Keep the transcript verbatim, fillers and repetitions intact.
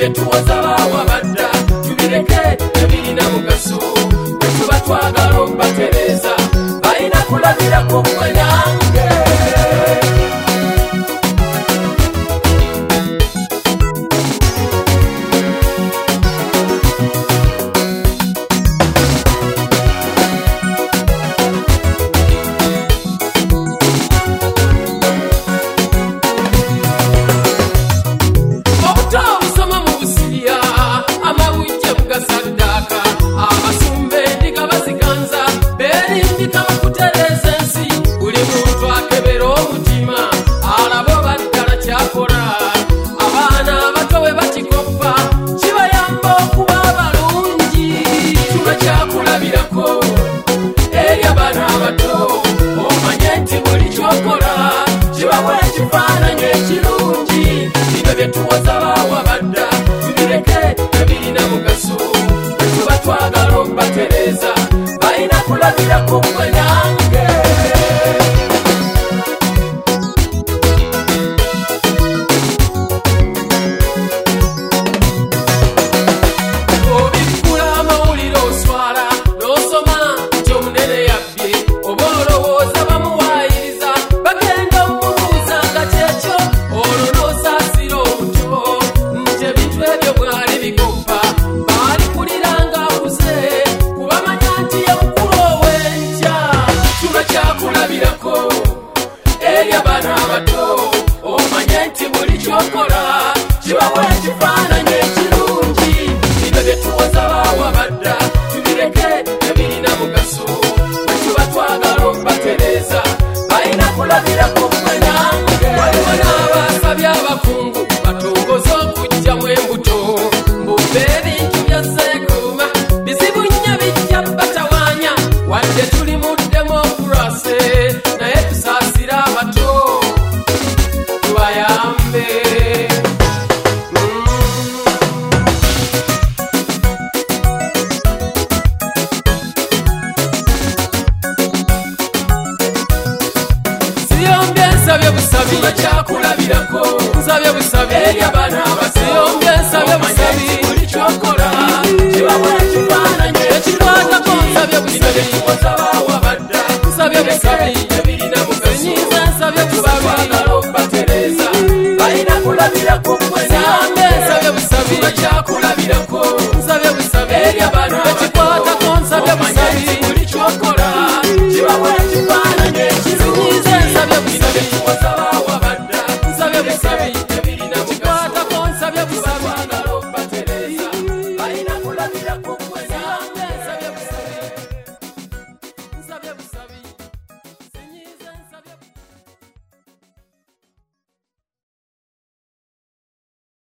byetuwoza bawabadda tubireke ebirina mugaso bwe tuba twagala okubatereza balina kulabirako mwenyange. Byetuwoza bawabadda tubireke ebirina mugaso bwe tuba twagala okubatereza balina kulabirako mwenyange. Obikkula amawulire oswala n'osoma nti omunene yabbye oba olowooza bamuwaayiriza bagenda omubuuza nga kyekyo olwo n'osaasira obuto nti ebintu ebyo bwali bigoppa baali kuliranga akuze kubamanya nti ye mukulu ow'enkya. Tuba kyakulabirako eri abaana abato omanye nti buli kyokola kibawa ekifaananyi ekirungi. Bino byetuwoza bawabadda tubireke ebirina mugaso bwe tuba twagala okubatereza balina kulabirako mwenyange. Waliwo n'abasabye abakungu batongoze okuggyamu embuto mbubbe ebintu bya sseekuuma bizibu nnyo bijja batawaanya wadde tuli mu demokurasi naye tusaasira abato tubayambe. Siyombye nsabye busabi kyakulabirako nsabye busabi eri abaana abasiyombye nsabye busabi buli kyokola kibawa ekifaananyi ekikwatako nsabye busabi byetuwoza bawabadda nsabye busabi